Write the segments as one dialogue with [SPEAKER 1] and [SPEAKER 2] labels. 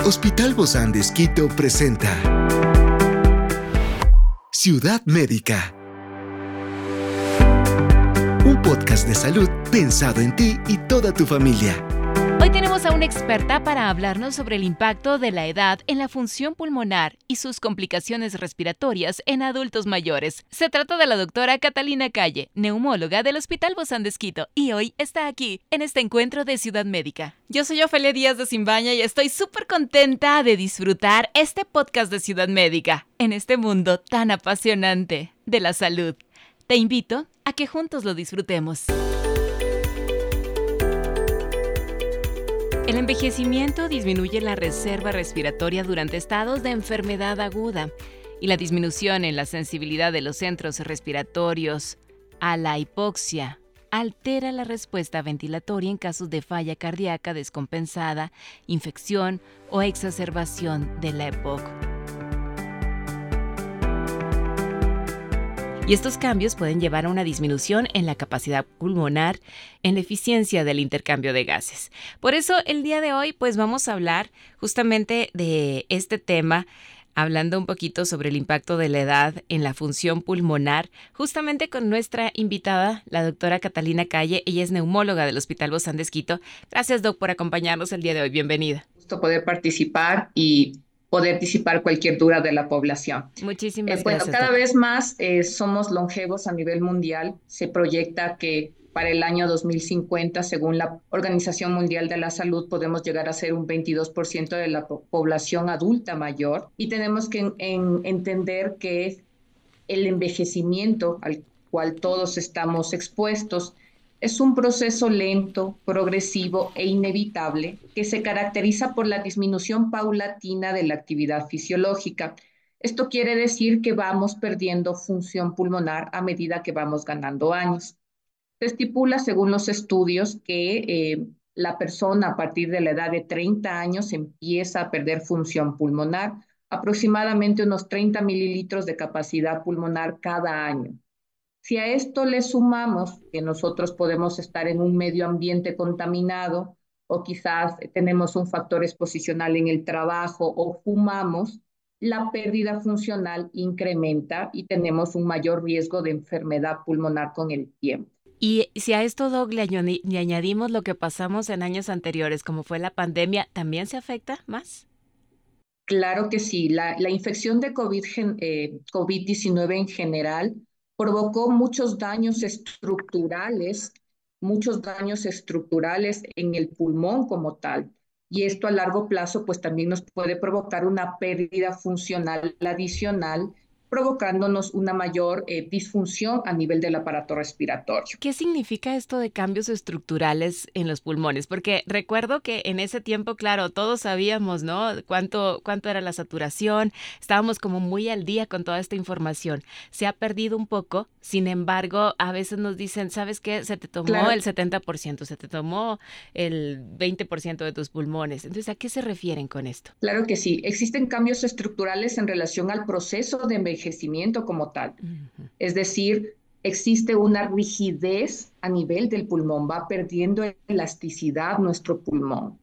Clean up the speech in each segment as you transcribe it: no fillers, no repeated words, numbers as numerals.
[SPEAKER 1] Hospital Bozán de Esquito presenta Ciudad Médica. Un podcast de salud pensado en ti y toda tu familia.
[SPEAKER 2] Hoy tenemos a una experta para hablarnos sobre el impacto de la edad en la función pulmonar y sus complicaciones respiratorias en adultos mayores. Se trata de la doctora Catalina Calle, neumóloga del Hospital Bozán de Esquito, y hoy está aquí, en este encuentro de Ciudad Médica. Yo soy Ofelia Díaz de Simbaña y estoy súper contenta de disfrutar este podcast de Ciudad Médica, en este mundo tan apasionante de la salud. Te invito a que juntos lo disfrutemos. El envejecimiento disminuye la reserva respiratoria durante estados de enfermedad aguda y la disminución en la sensibilidad de los centros respiratorios a la hipoxia altera la respuesta ventilatoria en casos de falla cardíaca descompensada, infección o exacerbación de la EPOC. Y estos cambios pueden llevar a una disminución en la capacidad pulmonar, en la eficiencia del intercambio de gases. Por eso, el día de hoy, pues vamos a hablar justamente de este tema, hablando un poquito sobre el impacto de la edad en la función pulmonar, justamente con nuestra invitada, la doctora Catalina Calle. Ella es neumóloga del Hospital Bozán de Esquito. Gracias, Doc, por acompañarnos el día de hoy. Bienvenida.
[SPEAKER 3] Gusto poder participar y poder disipar cualquier duda de la población.
[SPEAKER 2] Muchísimas gracias.
[SPEAKER 3] Cada vez más somos longevos a nivel mundial. Se proyecta que para el año 2050, según la Organización Mundial de la Salud, podemos llegar a ser un 22% de la población adulta mayor. Y tenemos que entender que el envejecimiento al cual todos estamos expuestos es un proceso lento, progresivo e inevitable que se caracteriza por la disminución paulatina de la actividad fisiológica. Esto quiere decir que vamos perdiendo función pulmonar a medida que vamos ganando años. Se estipula, según los estudios, que la persona a partir de la edad de 30 años empieza a perder función pulmonar, aproximadamente unos 30 mililitros de capacidad pulmonar cada año. Si a esto le sumamos que nosotros podemos estar en un medio ambiente contaminado o quizás tenemos un factor exposicional en el trabajo o fumamos, la pérdida funcional incrementa y tenemos un mayor riesgo de enfermedad pulmonar con el tiempo.
[SPEAKER 2] Y si a esto, Doc, le añadimos lo que pasamos en años anteriores, como fue la pandemia, ¿también se afecta más?
[SPEAKER 3] Claro que sí. La infección de COVID-19 en general provocó muchos daños estructurales en el pulmón como tal. Y esto a largo plazo pues también nos puede provocar una pérdida funcional adicional, provocándonos una mayor disfunción a nivel del aparato respiratorio.
[SPEAKER 2] ¿Qué significa esto de cambios estructurales en los pulmones? Porque recuerdo que en ese tiempo, claro, todos sabíamos, ¿no? Cuánto era la saturación, estábamos como muy al día con toda esta información. Se ha perdido un poco, sin embargo, a veces nos dicen, ¿sabes qué? Se te tomó el 70%, se te tomó el 20% de tus pulmones. Entonces, ¿a qué se refieren con esto?
[SPEAKER 3] Claro que sí. Existen cambios estructurales en relación al proceso de envejecimiento como tal. Uh-huh. Es decir, existe una rigidez a nivel del pulmón, va perdiendo elasticidad nuestro pulmón,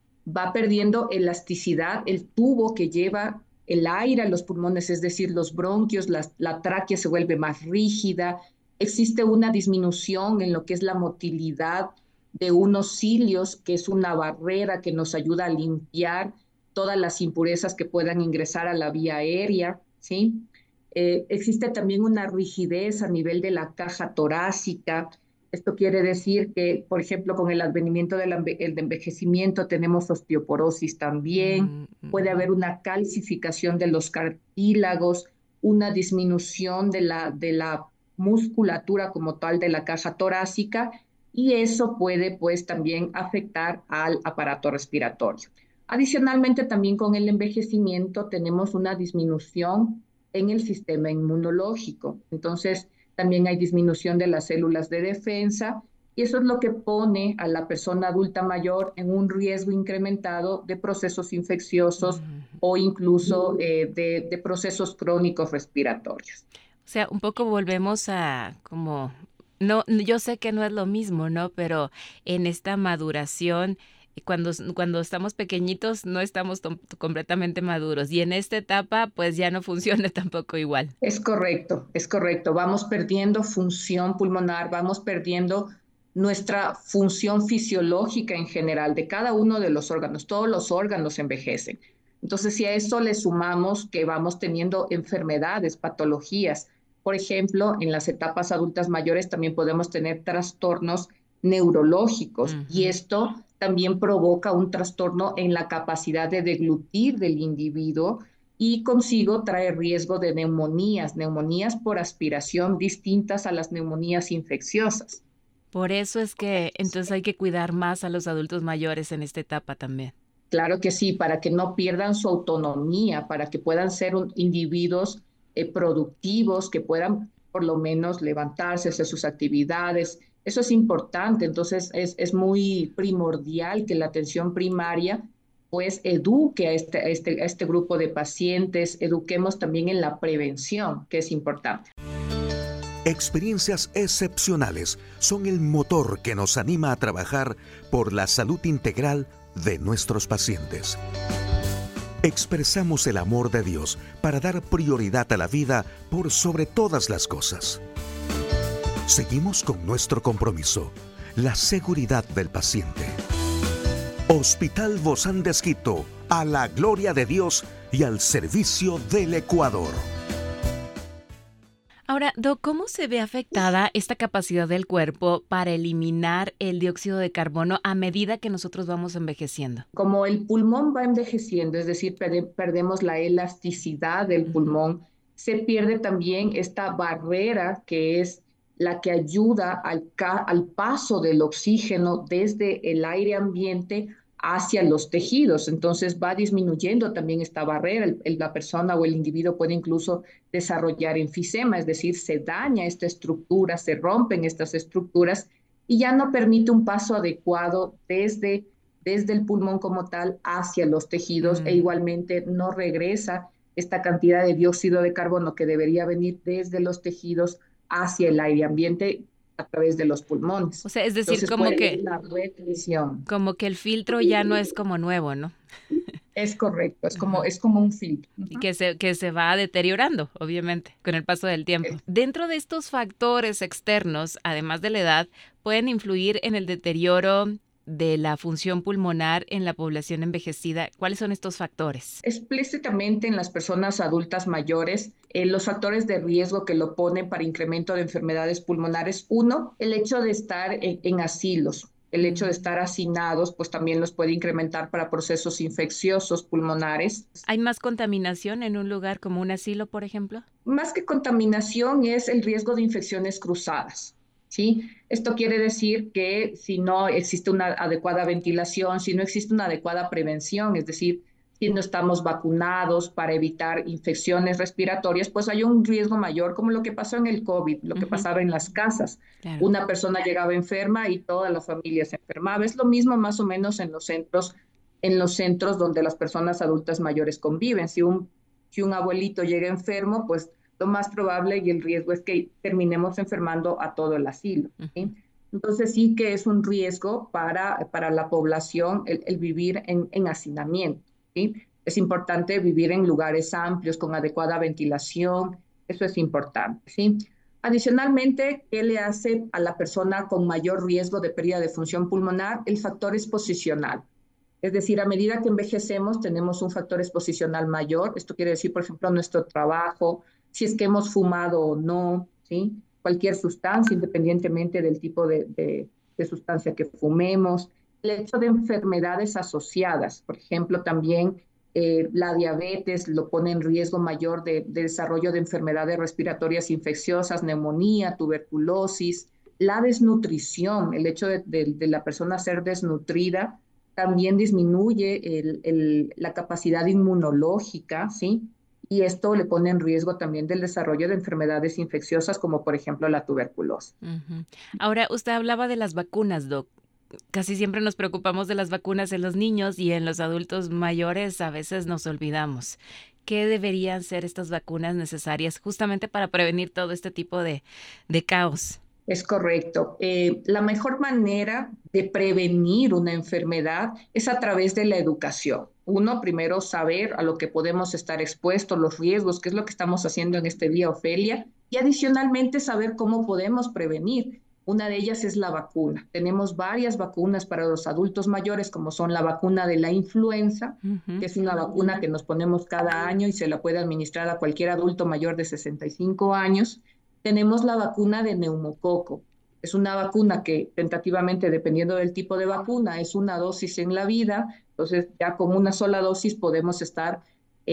[SPEAKER 3] va perdiendo elasticidad el tubo que lleva el aire a los pulmones, es decir, los bronquios, la tráquea se vuelve más rígida, existe una disminución en lo que es la motilidad de unos cilios, que es una barrera que nos ayuda a limpiar todas las impurezas que puedan ingresar a la vía aérea, ¿sí? Existe también una rigidez a nivel de la caja torácica. Esto quiere decir que, por ejemplo, con el advenimiento del envejecimiento tenemos osteoporosis también. Puede haber una calcificación de los cartílagos, una disminución de la musculatura como tal de la caja torácica, y eso puede pues también afectar al aparato respiratorio. Adicionalmente, también con el envejecimiento tenemos una disminución en el sistema inmunológico. Entonces, también hay disminución de las células de defensa y eso es lo que pone a la persona adulta mayor en un riesgo incrementado de procesos infecciosos o incluso de procesos crónicos respiratorios.
[SPEAKER 2] O sea, un poco volvemos a como... No, yo sé que no es lo mismo, ¿no? Pero en esta maduración Y cuando estamos pequeñitos no estamos completamente maduros. Y en esta etapa pues ya no funciona tampoco igual.
[SPEAKER 3] Es correcto, es correcto. Vamos perdiendo función pulmonar, vamos perdiendo nuestra función fisiológica en general de cada uno de los órganos. Todos los órganos envejecen. Entonces, si a eso le sumamos que vamos teniendo enfermedades, patologías, por ejemplo, en las etapas adultas mayores también podemos tener trastornos neurológicos y esto también provoca un trastorno en la capacidad de deglutir del individuo y consigo trae riesgo de neumonías por aspiración distintas a las neumonías infecciosas.
[SPEAKER 2] Por eso es que entonces hay que cuidar más a los adultos mayores en esta etapa también.
[SPEAKER 3] Claro que sí, para que no pierdan su autonomía, para que puedan ser individuos productivos, que puedan por lo menos levantarse, hacer sus actividades. Eso es importante, entonces es muy primordial que la atención primaria pues eduque a este grupo de pacientes, eduquemos también en la prevención, que es importante.
[SPEAKER 1] Experiencias excepcionales son el motor que nos anima a trabajar por la salud integral de nuestros pacientes. Expresamos el amor de Dios para dar prioridad a la vida por sobre todas las cosas. Seguimos con nuestro compromiso, la seguridad del paciente. Hospital Bozán de Esquito, a la gloria de Dios y al servicio del Ecuador.
[SPEAKER 2] Ahora, Doc, ¿cómo se ve afectada esta capacidad del cuerpo para eliminar el dióxido de carbono a medida que nosotros vamos envejeciendo?
[SPEAKER 3] Como el pulmón va envejeciendo, es decir, perdemos la elasticidad del pulmón, se pierde también esta barrera que es la que ayuda al paso del oxígeno desde el aire ambiente hacia los tejidos. Entonces va disminuyendo también esta barrera. La persona o el individuo puede incluso desarrollar enfisema, es decir, se daña esta estructura, se rompen estas estructuras y ya no permite un paso adecuado desde el pulmón como tal hacia los tejidos e igualmente no regresa esta cantidad de dióxido de carbono que debería venir desde los tejidos hacia el aire ambiente a través de los pulmones.
[SPEAKER 2] O sea, es decir,
[SPEAKER 3] entonces,
[SPEAKER 2] como que el filtro ya no es como nuevo, ¿no?
[SPEAKER 3] Es correcto, es como un filtro.
[SPEAKER 2] Y que se va deteriorando, obviamente, con el paso del tiempo. Dentro de estos factores externos, además de la edad, pueden influir en el deterioro de la función pulmonar en la población envejecida. ¿Cuáles son estos factores?
[SPEAKER 3] Explícitamente en las personas adultas mayores, los factores de riesgo que lo ponen para incremento de enfermedades pulmonares, uno, el hecho de estar en asilos. El hecho de estar hacinados, pues también los puede incrementar para procesos infecciosos pulmonares.
[SPEAKER 2] ¿Hay más contaminación en un lugar como un asilo, por ejemplo?
[SPEAKER 3] Más que contaminación es el riesgo de infecciones cruzadas. ¿Sí? Esto quiere decir que si no existe una adecuada ventilación, si no existe una adecuada prevención, es decir, si no estamos vacunados para evitar infecciones respiratorias, pues hay un riesgo mayor, como lo que pasó en el COVID, lo que pasaba en las casas. Claro. Una persona llegaba enferma y toda la familia se enfermaba. Es lo mismo más o menos en los centros donde las personas adultas mayores conviven. Si un abuelito llega enfermo, pues lo más probable y el riesgo es que terminemos enfermando a todo el asilo. ¿Sí? Entonces sí que es un riesgo para la población el vivir en hacinamiento. ¿Sí? Es importante vivir en lugares amplios, con adecuada ventilación, eso es importante. ¿Sí? Adicionalmente, ¿qué le hace a la persona con mayor riesgo de pérdida de función pulmonar? El factor exposicional. Es decir, a medida que envejecemos tenemos un factor exposicional mayor. Esto quiere decir, por ejemplo, nuestro trabajo, si es que hemos fumado o no, ¿sí? Cualquier sustancia, independientemente del tipo de sustancia que fumemos. El hecho de enfermedades asociadas, por ejemplo, también la diabetes lo pone en riesgo mayor de desarrollo de enfermedades respiratorias infecciosas, neumonía, tuberculosis. La desnutrición, el hecho de la persona ser desnutrida, también disminuye la capacidad inmunológica, ¿sí? Y esto le pone en riesgo también del desarrollo de enfermedades infecciosas, como por ejemplo la tuberculosis.
[SPEAKER 2] Ahora, usted hablaba de las vacunas, Doc. Casi siempre nos preocupamos de las vacunas en los niños y en los adultos mayores a veces nos olvidamos. ¿Qué deberían ser estas vacunas necesarias justamente para prevenir todo este tipo de caos?
[SPEAKER 3] Es correcto. La mejor manera de prevenir una enfermedad es a través de la educación. Uno, primero saber a lo que podemos estar expuestos, los riesgos, qué es lo que estamos haciendo en este día, Ofelia, y adicionalmente saber cómo podemos prevenir. Una de ellas es la vacuna. Tenemos varias vacunas para los adultos mayores, como son la vacuna de la influenza, que es una vacuna que nos ponemos cada año y se la puede administrar a cualquier adulto mayor de 65 años. Tenemos la vacuna de neumococo. Es una vacuna que tentativamente, dependiendo del tipo de vacuna, es una dosis en la vida. Entonces, ya con una sola dosis podemos estar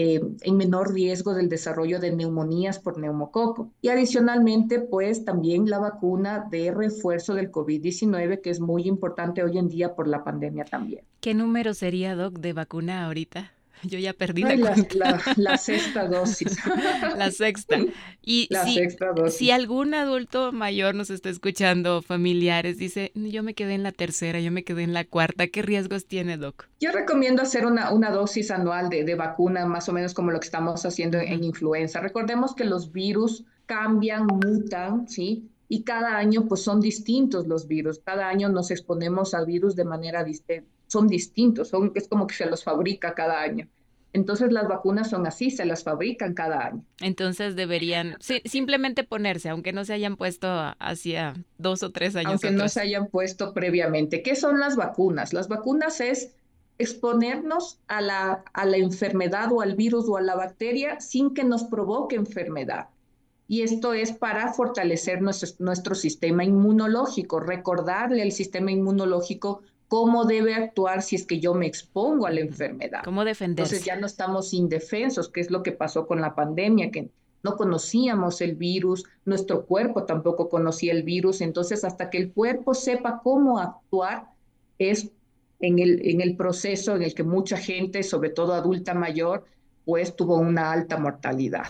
[SPEAKER 3] en menor riesgo del desarrollo de neumonías por neumococo. Y adicionalmente, pues también la vacuna de refuerzo del COVID-19, que es muy importante hoy en día por la pandemia también.
[SPEAKER 2] ¿Qué número sería, Doc, de vacuna ahorita? Yo ya perdí la cuenta.
[SPEAKER 3] La sexta dosis.
[SPEAKER 2] La sexta. Y
[SPEAKER 3] sexta dosis.
[SPEAKER 2] Si algún adulto mayor nos está escuchando, familiares, dice, yo me quedé en la tercera, yo me quedé en la cuarta, ¿qué riesgos tiene, Doc?
[SPEAKER 3] Yo recomiendo hacer una dosis anual de vacuna, más o menos como lo que estamos haciendo en influenza. Recordemos que los virus cambian, mutan, ¿sí? Y cada año pues son distintos los virus. Cada año nos exponemos a virus de manera distinta. Son distintos, es como que se los fabrica cada año. Entonces las vacunas son así, se las fabrican cada año.
[SPEAKER 2] Entonces deberían simplemente ponerse, aunque no se hayan puesto hacía 2 o 3 años
[SPEAKER 3] aunque
[SPEAKER 2] atrás.
[SPEAKER 3] No se hayan puesto previamente. ¿Qué son las vacunas? Las vacunas es exponernos a la enfermedad o al virus o a la bacteria sin que nos provoque enfermedad. Y esto es para fortalecer nuestro sistema inmunológico, recordarle al sistema inmunológico cómo debe actuar si es que yo me expongo a la enfermedad.
[SPEAKER 2] ¿Cómo defenderse?
[SPEAKER 3] Entonces ya no estamos indefensos, que es lo que pasó con la pandemia, que no conocíamos el virus, nuestro cuerpo tampoco conocía el virus, entonces hasta que el cuerpo sepa cómo actuar es en el proceso en el que mucha gente, sobre todo adulta mayor, pues tuvo una alta mortalidad.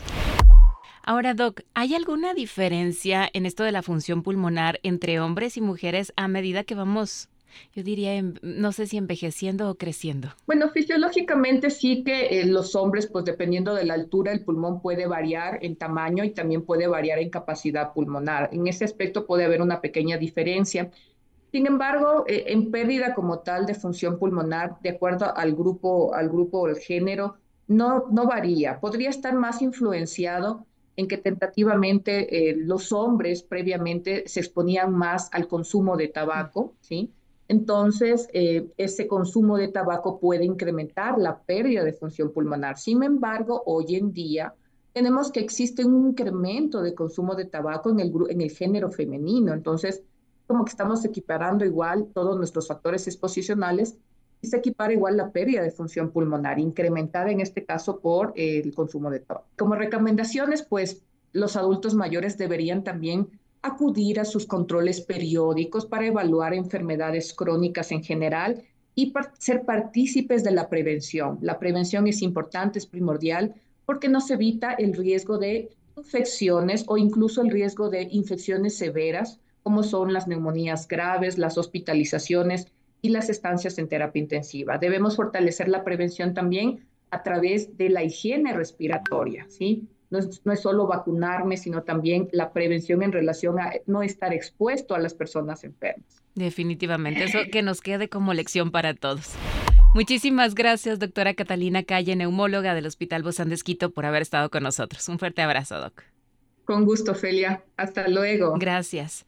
[SPEAKER 2] Ahora, Doc, ¿hay alguna diferencia en esto de la función pulmonar entre hombres y mujeres a medida que vamos, yo diría, no sé si envejeciendo o creciendo?
[SPEAKER 3] Bueno, fisiológicamente sí que los hombres, pues dependiendo de la altura, el pulmón puede variar en tamaño y también puede variar en capacidad pulmonar. En ese aspecto puede haber una pequeña diferencia. Sin embargo, en pérdida como tal de función pulmonar, de acuerdo al grupo o el género, no varía. Podría estar más influenciado en que tentativamente los hombres previamente se exponían más al consumo de tabaco, ¿sí? Entonces, ese consumo de tabaco puede incrementar la pérdida de función pulmonar. Sin embargo, hoy en día tenemos que existe un incremento de consumo de tabaco en el género femenino. Entonces, como que estamos equiparando igual todos nuestros factores exposicionales y se equipara igual la pérdida de función pulmonar, incrementada en este caso por el consumo de tabaco. Como recomendaciones, pues los adultos mayores deberían también acudir a sus controles periódicos para evaluar enfermedades crónicas en general y ser partícipes de la prevención. La prevención es importante, es primordial, porque nos evita el riesgo de infecciones o incluso el riesgo de infecciones severas, como son las neumonías graves, las hospitalizaciones y las estancias en terapia intensiva. Debemos fortalecer la prevención también a través de la higiene respiratoria, ¿sí? No es solo vacunarme, sino también la prevención en relación a no estar expuesto a las personas enfermas.
[SPEAKER 2] Definitivamente, eso que nos quede como lección para todos. Muchísimas gracias, doctora Catalina Calle, neumóloga del Hospital Bozán de Esquito, por haber estado con nosotros. Un fuerte abrazo, Doc.
[SPEAKER 3] Con gusto, Ofelia. Hasta luego.
[SPEAKER 2] Gracias.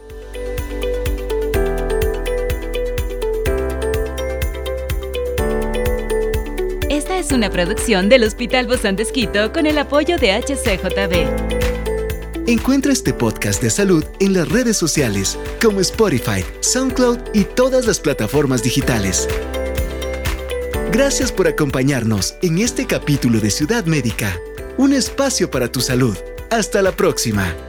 [SPEAKER 2] Esta es una producción del Hospital Bozán de Esquito con el apoyo de HCJB.
[SPEAKER 4] Encuentra este podcast de salud en las redes sociales como Spotify, SoundCloud y todas las plataformas digitales. Gracias por acompañarnos en este capítulo de Ciudad Médica, un espacio para tu salud. Hasta la próxima.